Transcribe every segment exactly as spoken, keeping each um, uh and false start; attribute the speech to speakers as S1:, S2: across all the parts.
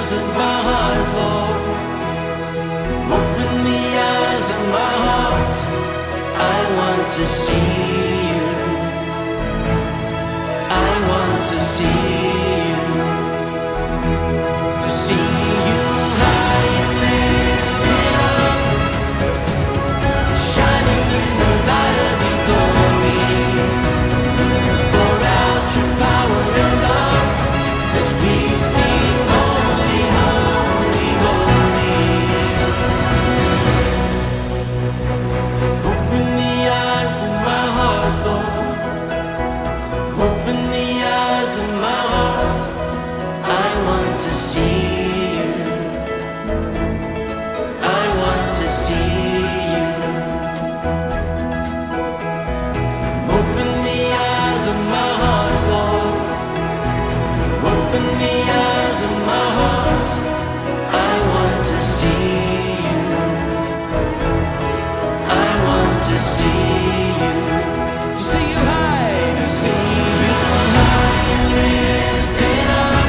S1: eyes of my heart, Lord. Open the eyes of my heart. I want to see you. I want to see you. To see you high and lifted up, shining in the light of your glory. Pour out your power and love as we sing holy, holy, holy. Open the eyes of my heart, Lord. Open the eyes of my heart. I want to see you. I want to see you. Open the eyes of my heart, Lord. Open the eyes of my heart. I want to see you. I want to see you. To see you high, to see you high and lifted up,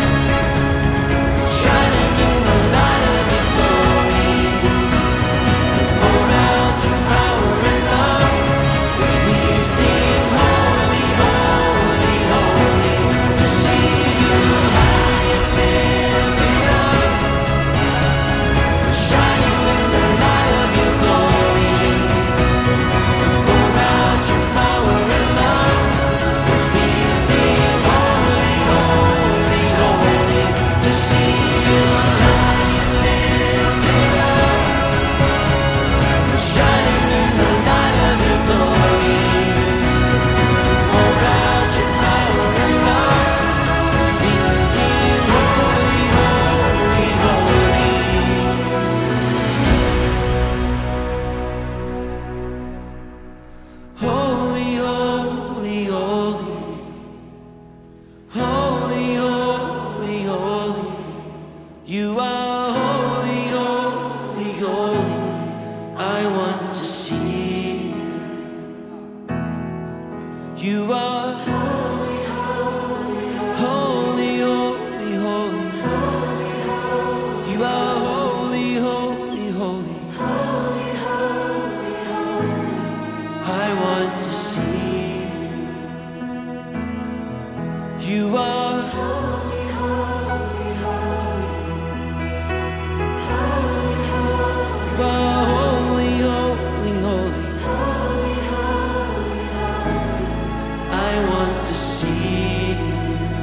S1: shining in the light of your glory. Pour out your power and love as we sing holy, holy, holy. To see you high and lifted up, shining in the light of your glory. Pour out your power and love as we sing holy, holy, holy. To see you high and lifted up, shining in the light of your glory. Pour out your power and love as we sing holy, holy, holy. Holy, holy, holy. Holy, holy, holy. You are holy, holy, holy. I want to see you. You are holy, holy, holy, holy. You are holy, holy, holy. I want to see you. You are holy, holy, holy. You are holy, holy, holy. I want to see you.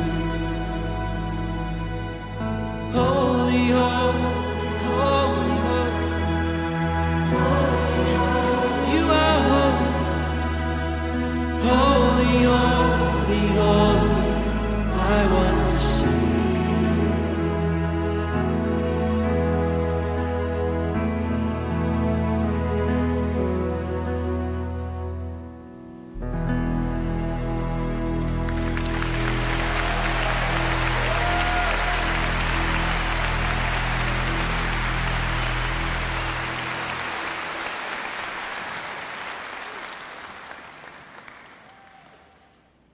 S1: Holy, holy, holy, holy. You are holy. Holy, holy, holy. I want